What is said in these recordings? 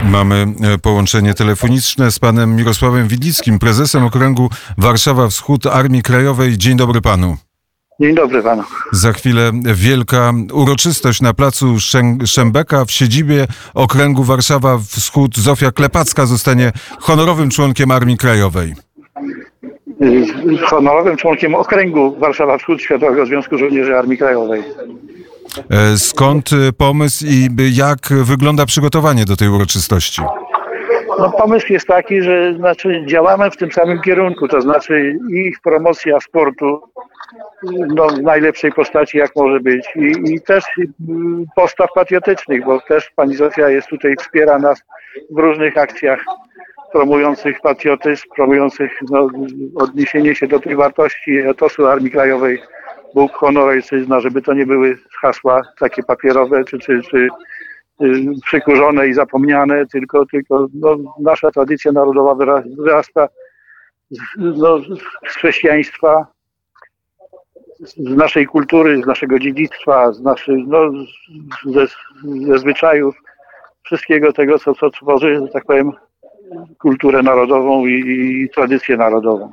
Mamy połączenie telefoniczne z panem Mirosławem Widlickim, prezesem Okręgu Warszawa Wschód Armii Krajowej. Dzień dobry panu. Dzień dobry panu. Za chwilę wielka uroczystość na placu Szembeka w siedzibie Okręgu Warszawa Wschód. Zofia Klepacka zostanie honorowym członkiem Armii Krajowej. Honorowym członkiem Okręgu Warszawa Wschód Światowego Związku Żołnierzy Armii Krajowej. Skąd pomysł i jak wygląda przygotowanie do tej uroczystości? No, pomysł jest taki, że działamy w tym samym kierunku, to znaczy i promocja sportu w najlepszej postaci jak może być i też postaw patriotycznych, bo też pani Zofia jest tutaj, wspiera nas w różnych akcjach promujących patriotyzm, promujących odniesienie się do tych wartości etosu Armii Krajowej, Bóg, honor, ojczyzna, żeby to nie były hasła takie papierowe czy przykurzone i zapomniane, tylko nasza tradycja narodowa wyrasta z chrześcijaństwa, z naszej kultury, z naszego dziedzictwa, ze zwyczajów, wszystkiego tego, co tworzy, że tak powiem, kulturę narodową i tradycję narodową.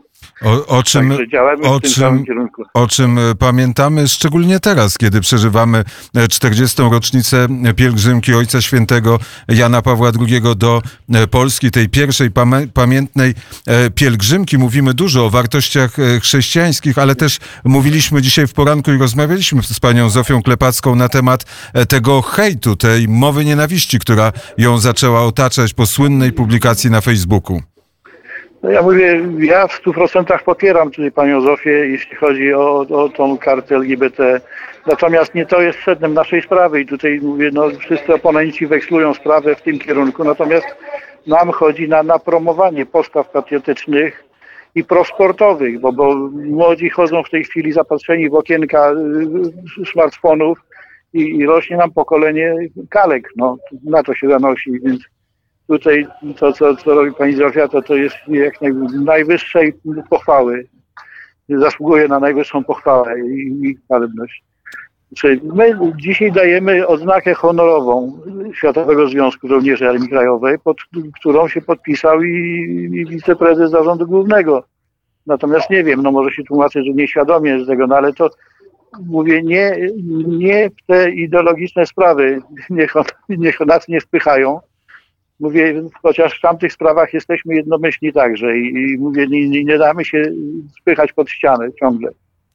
O czym pamiętamy szczególnie teraz, kiedy przeżywamy 40. rocznicę pielgrzymki Ojca Świętego Jana Pawła II do Polski, tej pierwszej pamiętnej pielgrzymki. Mówimy dużo o wartościach chrześcijańskich, ale też mówiliśmy dzisiaj w poranku i rozmawialiśmy z panią Zofią Klepacką na temat tego hejtu, tej mowy nienawiści, która ją zaczęła otaczać po słynnej publikacji na Facebooku. No ja w 100% popieram tutaj panią Zofię, jeśli chodzi o tą kartę LGBT. Natomiast nie to jest sednem naszej sprawy i tutaj mówię, wszyscy oponenci wekslują sprawę w tym kierunku. Natomiast nam chodzi na promowanie postaw patriotycznych i prosportowych, bo młodzi chodzą w tej chwili zapatrzeni w okienka smartfonów i rośnie nam pokolenie kalek. No, na to się zanosi, więc tutaj to, co robi pani Zofia, to jest jak najwyższej pochwały. Zasługuje na najwyższą pochwałę i chwalebność. My dzisiaj dajemy odznakę honorową Światowego Związku Żołnierzy Armii Krajowej, pod którą się podpisał i wiceprezes Zarządu Głównego. Natomiast nie wiem, może się tłumaczy, że nieświadomie z tego, ale to mówię, nie w te ideologiczne sprawy niech nas nie wpychają. Mówię, chociaż w tamtych sprawach jesteśmy jednomyślni także i mówię, nie damy się spychać pod ścianę ciągle.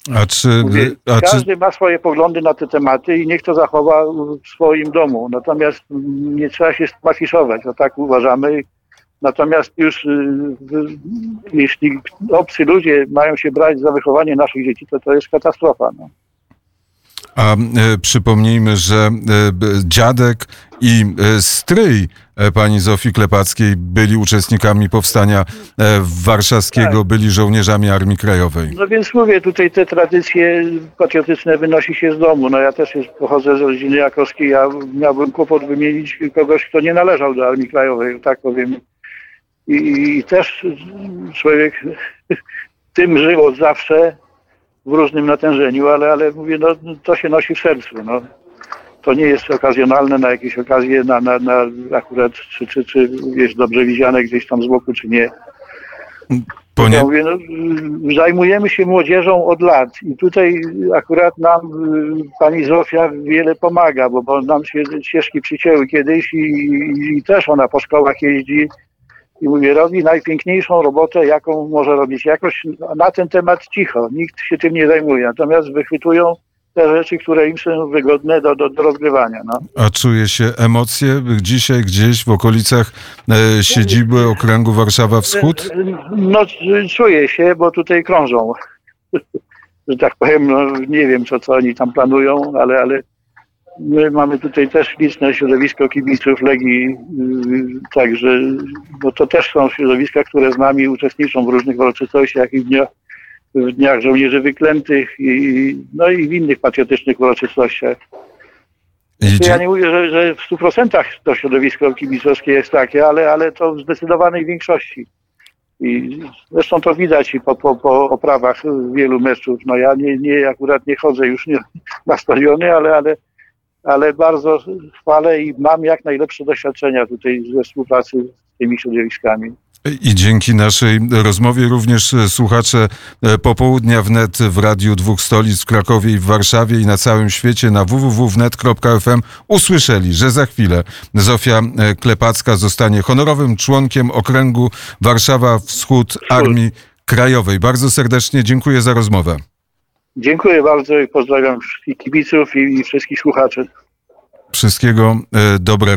Każdy ma swoje poglądy na te tematy i niech to zachowa w swoim domu. Natomiast nie trzeba się afiszować, tak uważamy. Natomiast już jeśli obcy ludzie mają się brać za wychowanie naszych dzieci, to jest katastrofa. No. A przypomnijmy, że dziadek i stryj pani Zofii Klepackiej byli uczestnikami powstania warszawskiego, byli żołnierzami Armii Krajowej. No więc mówię, tutaj te tradycje patriotyczne wynosi się z domu. Ja też pochodzę z rodziny jakowskiej, ja miałbym kłopot wymienić kogoś, kto nie należał do Armii Krajowej, tak powiem. I też człowiek tym żył od zawsze, w różnym natężeniu, ale mówię, to się nosi w sercu. To nie jest okazjonalne na jakieś okazje, na akurat, czy jest dobrze widziane gdzieś tam z boku, czy nie. Ja mówię, zajmujemy się młodzieżą od lat i tutaj akurat nam pani Zofia wiele pomaga, bo nam się ścieżki przycięły kiedyś i też ona po szkołach jeździ. I mówię, robi najpiękniejszą robotę, jaką może robić. Jakoś na ten temat cicho, nikt się tym nie zajmuje. Natomiast wychwytują te rzeczy, które im są wygodne do rozgrywania. A czuje się emocje dzisiaj gdzieś w okolicach siedziby Okręgu Warszawa Wschód? Czuję się, bo tutaj krążą. Że tak powiem, nie wiem, co oni tam planują, ale my mamy tutaj też liczne środowisko kibiców Legii, także bo to też są środowiska, które z nami uczestniczą w różnych uroczystościach i w dniach żołnierzy wyklętych i w innych patriotycznych uroczystościach. Ja nie mówię, że w 100% to środowisko kibicowskie jest takie, ale to w zdecydowanej większości. I zresztą to widać i po oprawach wielu meczów. Ja akurat nie chodzę już na stadiony, ale bardzo chwalę i mam jak najlepsze doświadczenia tutaj ze współpracy z tymi środowiskami. I dzięki naszej rozmowie również słuchacze Popołudnia Wnet w Radiu Dwóch Stolic w Krakowie i w Warszawie i na całym świecie na www.wnet.fm usłyszeli, że za chwilę Zofia Klepacka zostanie honorowym członkiem Okręgu Warszawa Wschód Armii Krajowej. Bardzo serdecznie dziękuję za rozmowę. Dziękuję bardzo i pozdrawiam wszystkich kibiców i wszystkich słuchaczy. Wszystkiego dobrego.